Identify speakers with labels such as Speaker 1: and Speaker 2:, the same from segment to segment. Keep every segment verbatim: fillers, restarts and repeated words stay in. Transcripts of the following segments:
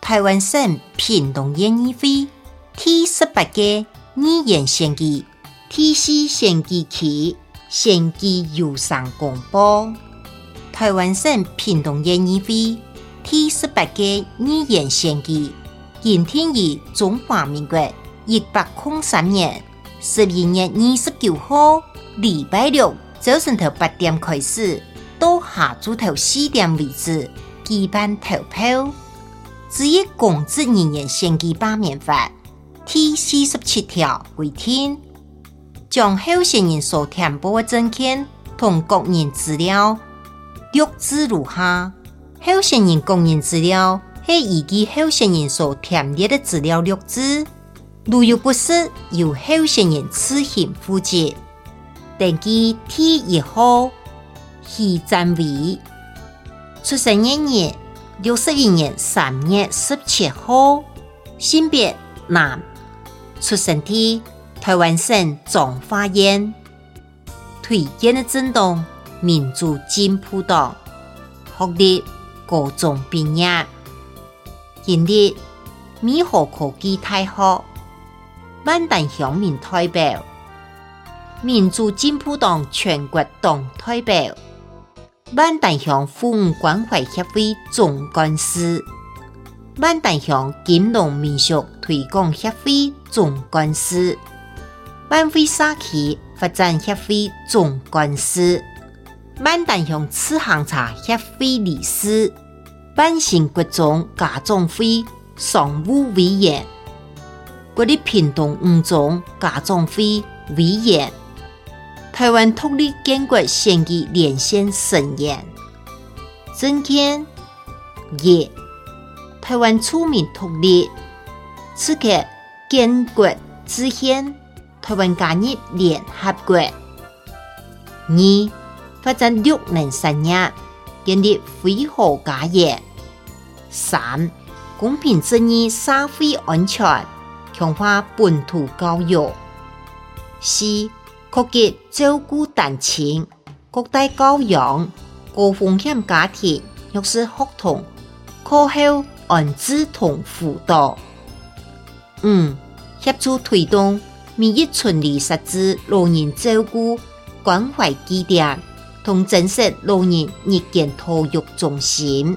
Speaker 1: 台湾省屏东县议会第十八届议员选举第四选举区选举邮箱公布。台湾省屏东县议会第十八届议员选举今天于中华民国一百零三年十一月二十九号礼拜六早上头八点开始，到下晝頭四點為止舉辦投票。至於公職人員選舉罷免法第四十七條規定，將候選人所填報的證件同個人資料錄製如下：候選人個人資料係依據候選人所填列的資料錄製，如有不實，由候選人自行負責。登記第一號許占偉，出生年月六十一年三月十七號，性別男，出生地台灣省彰化縣，推薦的政黨民主進步黨，學歷高中畢業，經歷美好科技大學，萬丹鄉民代表，民主進步黨全國黨代表，萬丹鄉婦女關懷協會總幹事，萬丹鄉金融民俗推廣協會總幹事，萬惠社區發展協會總幹事，萬丹鄉次行茶協會理事，萬新國中家長會常務委員，國立屏東五中家長會委員，台灣獨立建國選舉連線成員，政見一，台灣出名獨立，此刻建國之前，台灣加入聯合國。二，發展綠能產業，建立非核家園。三，公平正義社會安全，強化本土教育。四，擴及照顧單親、國代教養、高風險家庭、弱勢學童、課後安置同輔導。五、協助推動免疫村里設置老人照顧關懷據點同增設老人日間托育中心。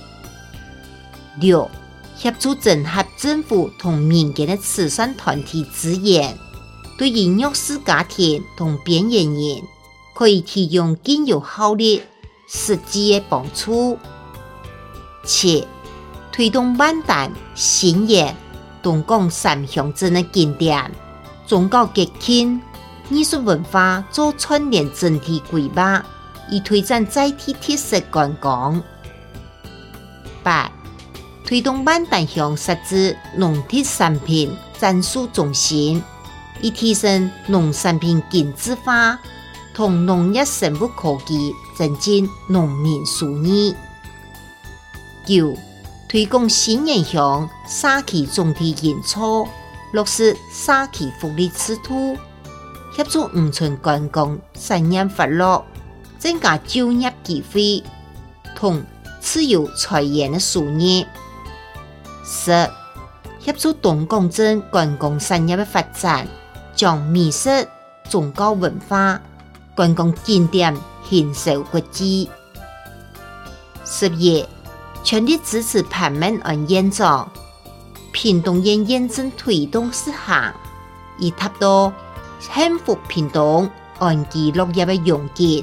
Speaker 1: 六、協助整合政府同民間的慈善團體資源，對於弱勢家庭同邊緣人，可以提供更有效率、實際的幫助。七、推動萬丹、新園、東港三鄉鎮的景點、宗教節慶、藝術文化做串聯整體規劃，以推展在地特色觀光。八、推動萬丹鄉設置農特產品展示中心，以提升農產品精緻化同農業生物科技，增進農民收入。九、推廣新園鄉社區總體營造，落實社區福利制度，協助農村觀光產業發展，增加就業機會同自有財源的收入。十、協助東港鎮觀光產業的發展，將美食、宗教文化、觀光景點享受國際。十一、全力支持潘孟安院長，屏東縣驗證推動實行，以達到幸福屏東、安居樂業的願景。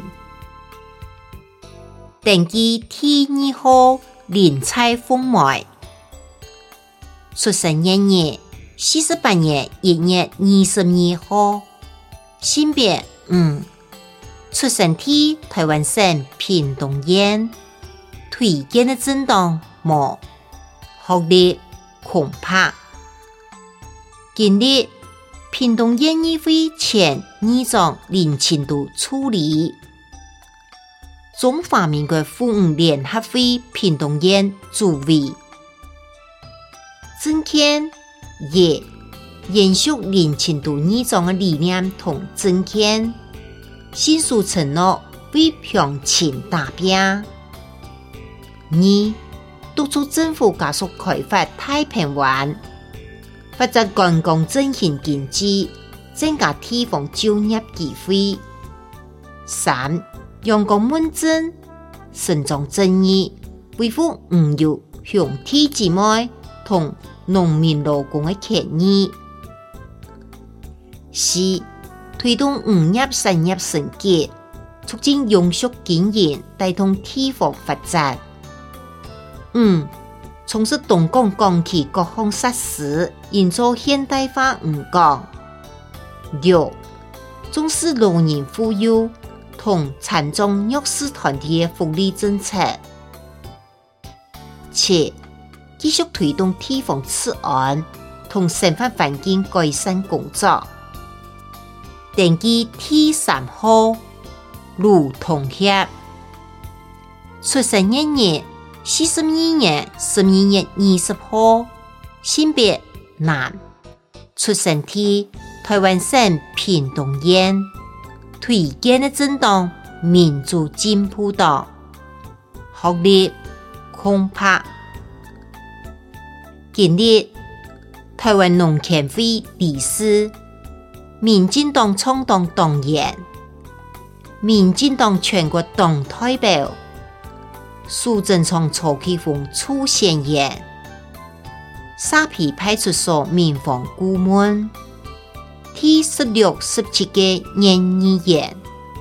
Speaker 1: 登記第二號林蔡鳳梅，出生年月四十八年一月二十二號，性別嗯，出生地台灣省屏東縣，推薦的政黨無，學歷空白，經歷屏東縣議會前議長林清都處理，中華民國婦女聯合會屏東縣主委。政見一，延續林清都議長的理念同政見，信守承諾為鄉親打拼。二、 督促政府加速开发太平湾，发展观光振兴经济，增加地方就业机会。三、阳光问政，伸张正义，维护农业乡体姊妹同农民劳工的权益。四、推动渔业产业升级，促进永续经营，带动地方发展。五、从事东港港区各项设施，营造现代化渔港。六、重视老人扶幼同残障弱势团体的福利政策。七、继续推动地方治安同生活环境改善工作。登记第三号卢同学，出生年月四十二年十二月二十号，性别男，出生地台湾省屏东县，推荐的政党民主进步党，学历空白。今日台湾农协会理事，民进党创党党员，民进党全国党代表，苏贞昌曹启峰出现员，沙皮派出所民防顾问，第十六、十七个研议员。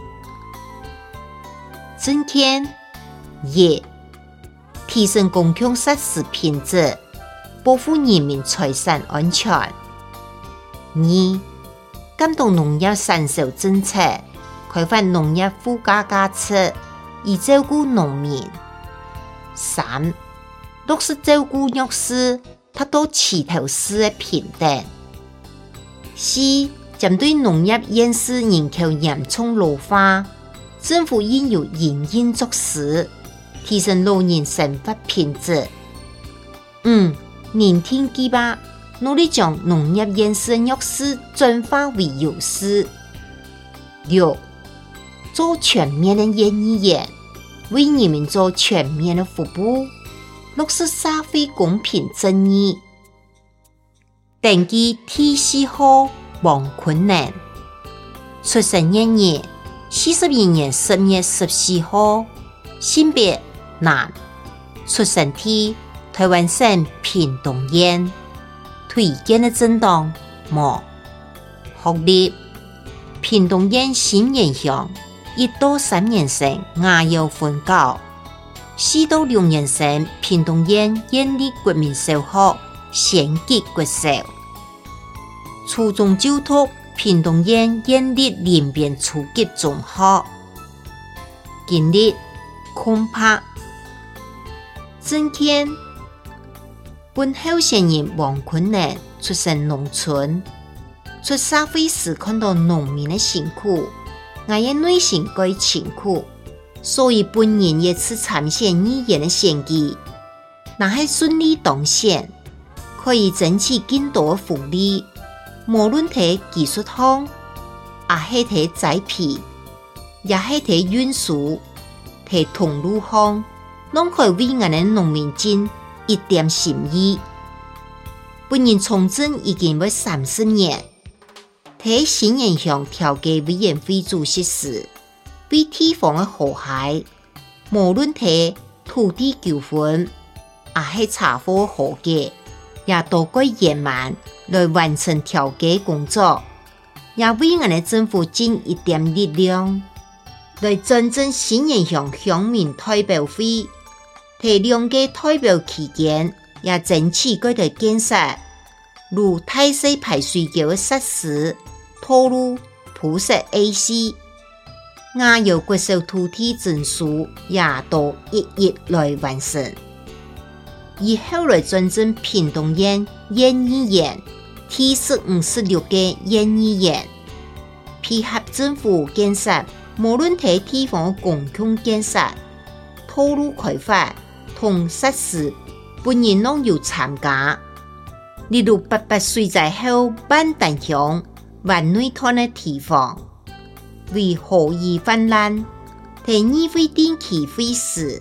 Speaker 1: 政见一、提升公共设施品质，保护人民财产安全。二、监督农业产销政策，开发农业附加价值，以照顾农民。三、落实照顾弱势，达到齐头式的平等。四、针对农业现实人口严重老化，政府应有应应措施，提升老人生活品质。五、年轻计划，努力将农业现实弱势转化为优势。六、做全面的研议员，为人民做全面的服务，落实社会公平正义。登记第四号王坤南，出生年月四十二年十月十四号，性别男，出生地台湾省屏东县，推荐的政党无，学历屏东县新营乡一到三年生雅幼分校，四到六年生屏东县县立国民小学县级国小，初中就读屏东县县立林边初级中学。今日空白。政见本候选人王坤南出身农村，出社会时看到农民的辛苦，我也内心该辛苦，所以本人也是参选议员的选举，若是顺利当选，可以争取更多的福利，无论在技术上，也是在栽培，也是在运输，在通路上，拢可以为我们的农民尽一点心意。本人从政已经要三十年，在新营乡调解委员会主席时，为地方的和諧，無論在土地糾紛，也是茶貨和解，也多過延慢來完成調解工作，也為我們政府盡一點力量，來真正新營鄉鄉民代表會，在兩個代表期間，也爭取佢哋建設，如大溪排水橋的設施、道路、鋪設 A C。雅幼國小土地證書也都一一來完成，以後來專政屏東縣縣議員第十五十六個縣議員，配合政府建設，無論在地方公共建設、道路開發同設施，本人都有參加。例如八八水災後萬丹鄉灣內灘的地方，為河堰氾濫，在議會定期會時，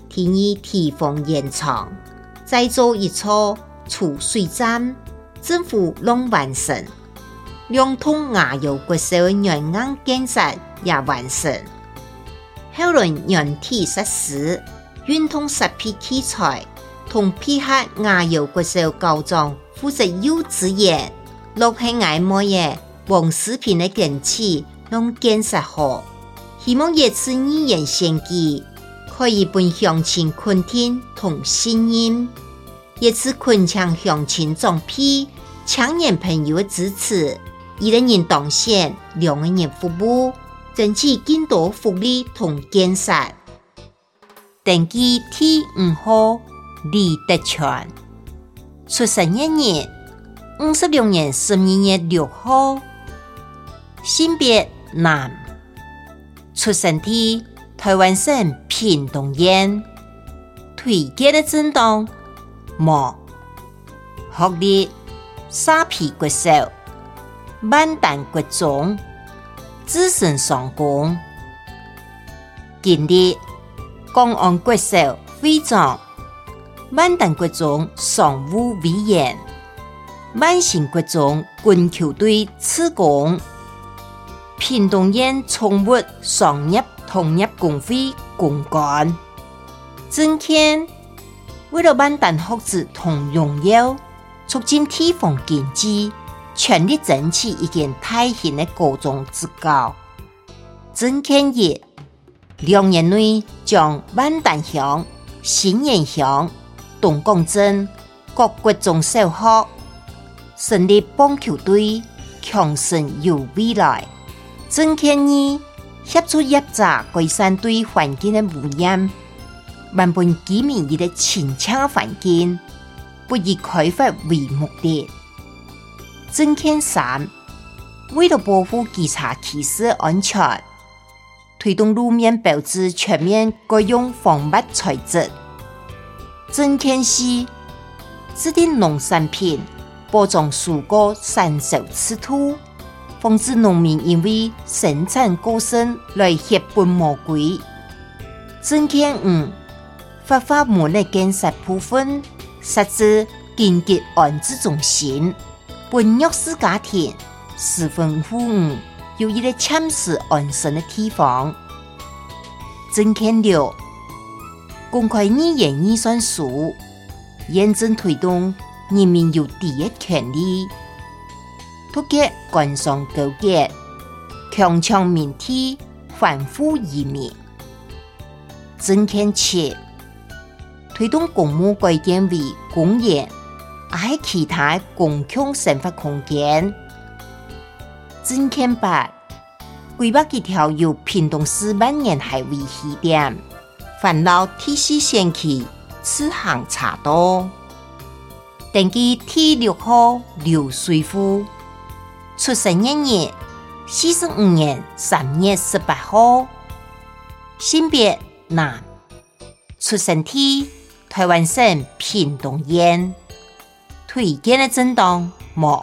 Speaker 1: 提议提防延长，再做一座储水站，政府拢完成。两通牙油骨髓软硬建设也完成。後輪軟體設施、運通設備器材同配合牙油骨髓構造負責幼稚園、陸慶愛摩耶黃視頻的建設攏建設好，希望這次語言獻祭可以幫鄉親困聽同信任。這次困強鄉親總批青年朋友的支持，一個人當選，兩個人服務，爭取更多福利同建設。登記第五號李德全，出生一年五十六年十二月六號，性別男，出生地台灣省屏東縣，推薦的政黨無，學歷沙皮國小、萬丹國中。資深上工，經歷公安國小會長、萬丹國中常務委員、萬興國中棍球隊次工、屏東縣寵物商業統業工會公幹。政見為了萬丹福祉同榮耀，促進地方經濟，全力爭取一間大型的高中職高。政見一，兩年內將萬丹鄉、新園鄉、東港鎮各國中小學成立棒球隊，強盛有未來。政見二，協助業者改善對環境的污染，萬本居民一個清澈環境，不以開發為目的。政見三，為了保護機車騎士安全，推動路面標誌全面改用防黴材質。政見四，制定農產品保障蔬果產銷赤土，防止農民因為生產過剩來血本魔鬼。政見五，發發門的建設部分設置緊急安置中心，本弱勢家庭、失分父母有一個暫時安身的地方。政見六，公開語言預算書，嚴正推動人民有第一權利，突擊官商勾結，強搶民體，反腐移民。政見七，推動公墓改建為公園，還有其他公共生活空間。政見八，規劃一條由屏東市萬年海為起點，環繞第四線區次行茶道。登記第六號劉水富，出生一年四十五年三月十八號，性別男，出生地台灣省屏東縣，推薦的政黨無，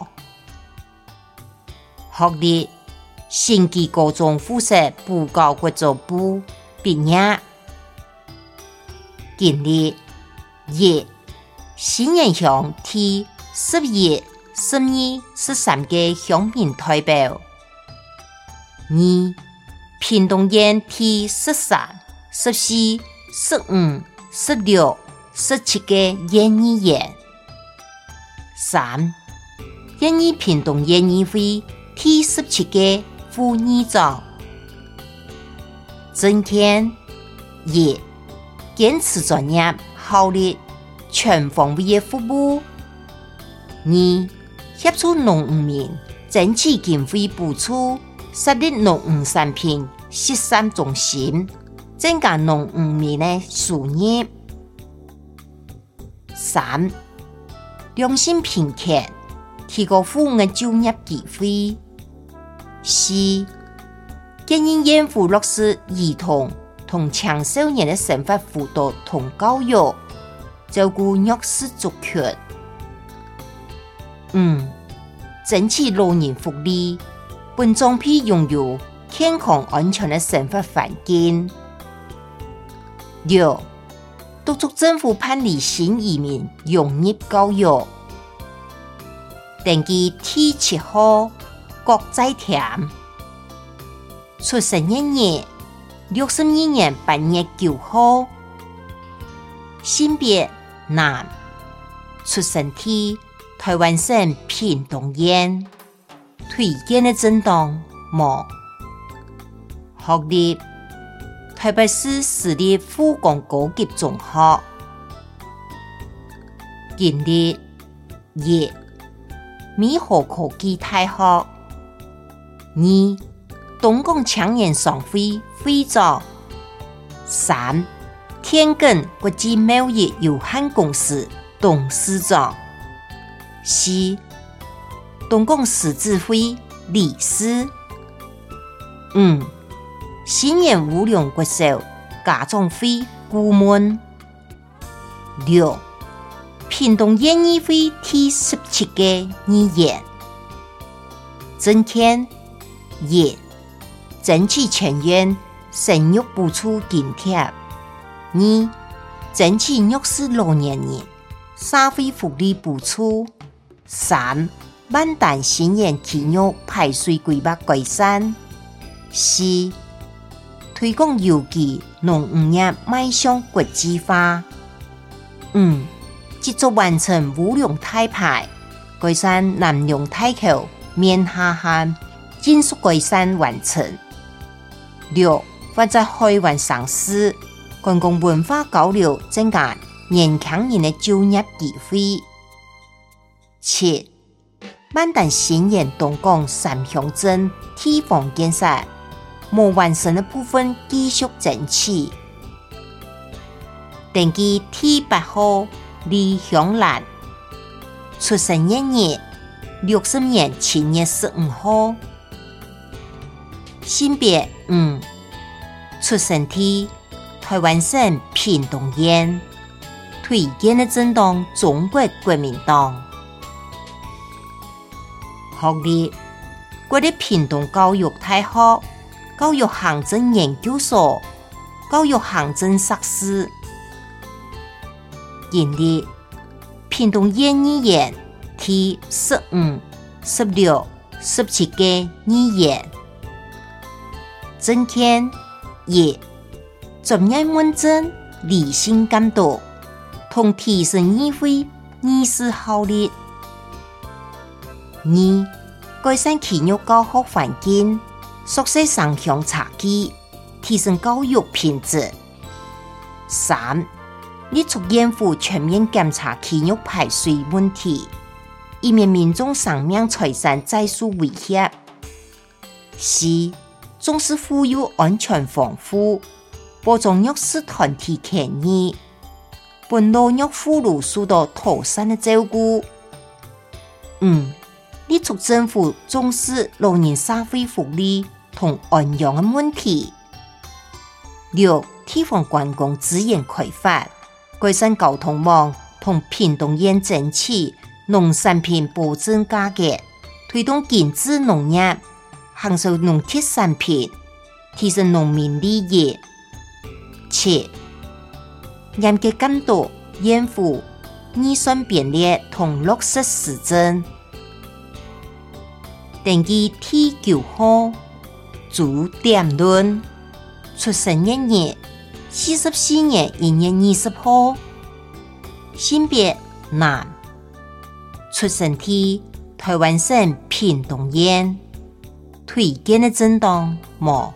Speaker 1: 學歷新基高中附設布教國作部畢業，經歷一新園鄉第十一、十二、十三個鄉民代表，二屏東縣第十三、十四、十五、十六、十七個縣議員，三縣議屏東縣議會第十七個副議長。政見一，堅持專業效率全方位的服務。二，協助農漁民爭取經費補助，設立農漁產品集散中心，增加農漁民的收入。三，良性平權，提高婦女的就業機會。四，建議政府落實兒童同青少年的生活輔導同教育，照顧弱勢族群。五，爭取老人福利，本總批擁有健康安全的生活環境。六， 督促政府辦理新移民融入教育。登記第七號郭在田，出生一年六十二年八月九號，性別男，出生地台灣省屏東縣，推薦的政黨無。學歷台北市私立復工高級中學。經歷一美好科技大學，二東港青年商會會長，三天根國際貿易有限公司董事長，四東港獅子會理事，五新源烏龍國小家長會顧問，六屏東縣議會第十七個議員，政見一爭取全員生育補助津貼，二爭取弱勢老年人社會福利補助，三萬丹新源體育排水規劃改善，四推廣有機農漁業邁向國際化，五急速完成烏龍大排，改善南龍大橋面下陷，迅速改善完成。六發展海灣城市，觀光文化交流，增加年輕人的就業機會。七萬丹新源東港三鄉鎮地方建設，沒完成的部分繼續爭取。登記第八號李香蘭，出生一年六十年七月十五號，性別五，出生地台灣省屏東縣，推薦的政黨中國國民黨。學歷國立屏東教育大學教育行政研究所教育行政碩士。經歷屏東縣議員第十五、十六、十七個議員，政見一專業問政、理性監督，同提升議會議事效率；二改善體育教學環境，縮細城鄉差距，提升教育品質；三立足嚴府全面檢查體育排水問題，以免民眾生命財產再受威脅；四重視婦幼安全防護，保障弱勢團體權益，本老弱婦孺受到妥善的照顧；五立足政府重視老人社會福利同安養的問題；六地方觀光資源開發，改善交通網同屏東縣爭取農產品保證價格，推動精緻農業，行銷農特產品，提升農民利益。七嚴格監督縣府預算編列同落實施政。登記第九號朱點論，出生一年四十四年一月二十號，性別男，出生地台灣省屏東縣，推薦的政黨無。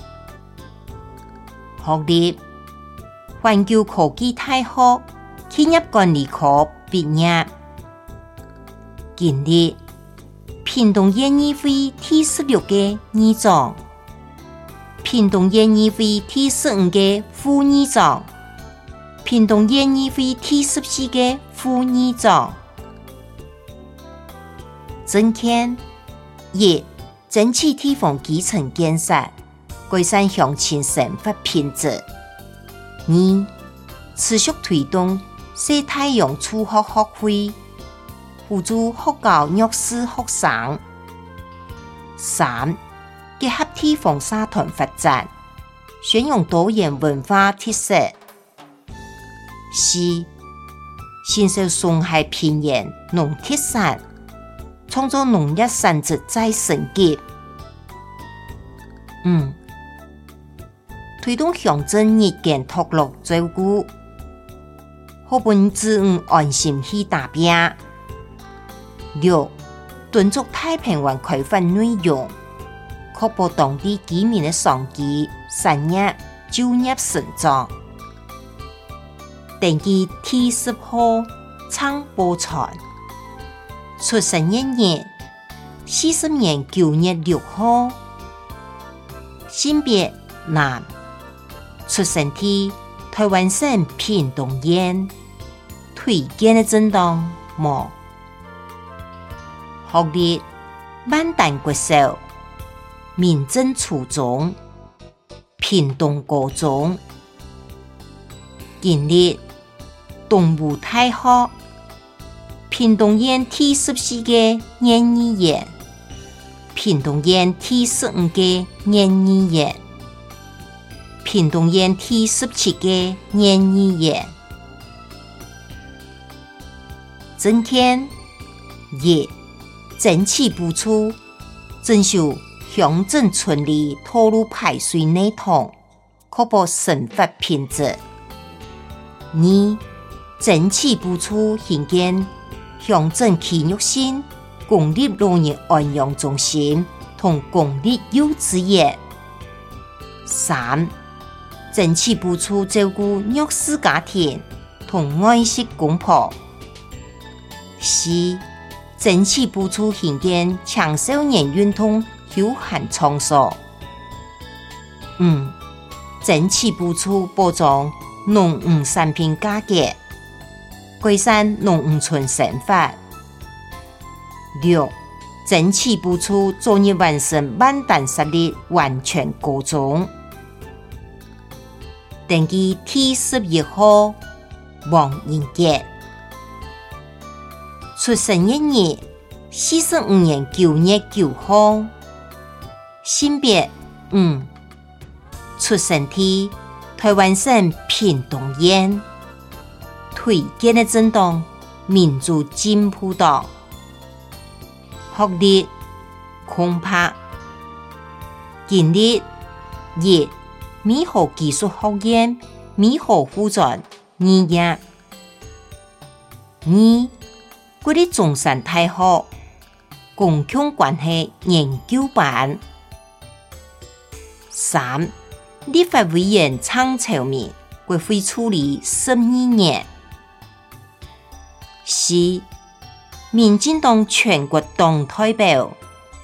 Speaker 1: 學歷環球科技大學企業管理科畢業，經歷屏東縣議會第十六個議長，屏東縣議會第十五個副議長，屏東縣議會第十四個副議長。政見一爭取地方基層建設，改善鄉親生活品質；二持續推動西太陽初學學會，輔助學教弱勢學生；三結合地方社團發展，宣揚多元文化特色； 四、新手松海平原农特产，创造农业产值再升级。五、推动乡镇日间托乐照顾，好本子女安心去打拼。六、敦促太平湾开发内容，确保当地居民的生计、产业、就业成长。登记第十号倡保存，出生年月四十年九月六号，性别男，出生地台湾省屏东县，推荐的政党无。学历万丹国小、民政初中、屏东高中。经历东吴大学、屏东县第十四届研议员、屏东县第十五届研议员、屏东县第十七届研议员。今天一、争取补助，征收乡镇村里投入排水系统，确保生活品质。二、争取补助兴建乡镇体育性公立老人安养中心同公立幼稚园。三、争取补助照顾弱势家庭同外籍公婆。四、争取补助兴建青少年运动休闲场所。五、争取补助保障农渔产品价格，改善农渔村生活。六、争取补助昨日完成万丹实力完全高中。登记第十一号王英杰，出生年月四十五年九月九号，性别五，出生地台湾省屏东县，推荐的政党民主进步党。学历空拍，经历一美好技术学院美好护专二业。二、国立中山大学公共关系研究班。三、立法委员蔡超明国会处理十二年。四、民进党全国党代表。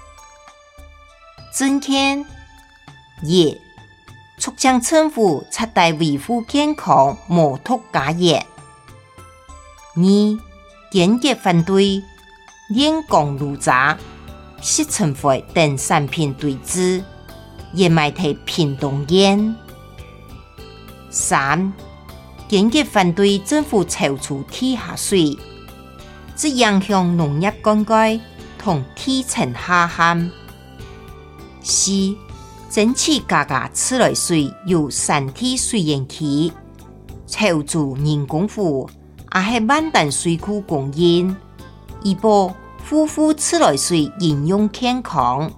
Speaker 1: 政见一、促将政府彻底维护健康无毒家业。二、坚决反对炼钢炉渣、吸尘灰等产品堆置，也卖在屏东县。三、坚决反对政府抽出地下水，只影响农业灌溉同地层下陷。四、争取加价自来水由三体水源区抽注人工湖，也係萬丹水庫供應，以保夫婦自來水飲用健康。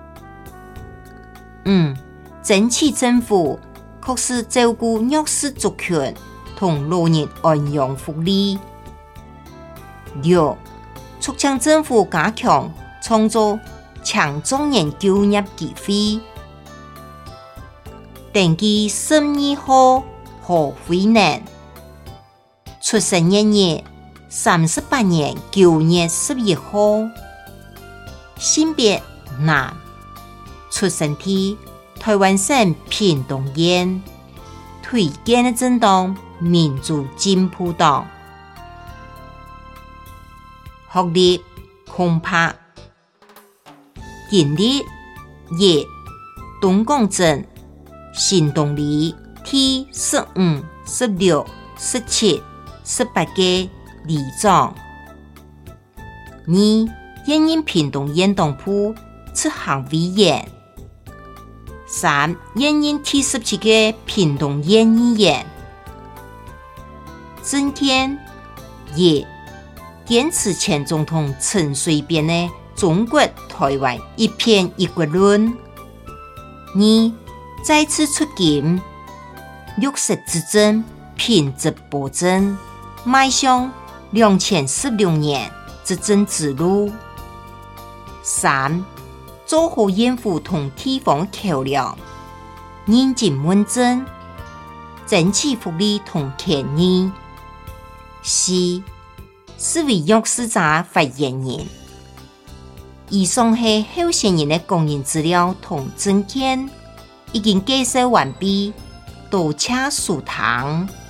Speaker 1: 五、爭取政府確實照顧弱勢族群同老人安養福利。六、促請政府加強創造青壯年就業機會。登記十二號何惠能，出生年月三十八年九月十一號，性別男，出生地台灣省屏東縣，推薦的政黨民主進步黨。學歷空拍，經歷一東港鎮新東里第十五、十六、十七、十八屆里長。二、現任屏東縣黨部執行委員。三、現任第十七屆屏東縣議員。 政見，一堅持前總統陳水扁的中國台灣一片一國論；二再次出警，落實執政品質保證，邁向兩千十六年執政之路；三做好應付同地方橋梁，認真問政，爭取福利同權益；四是為弱勢者發言人。以上係候選人的個人資料同政見，已經介紹完畢，多謝收聽。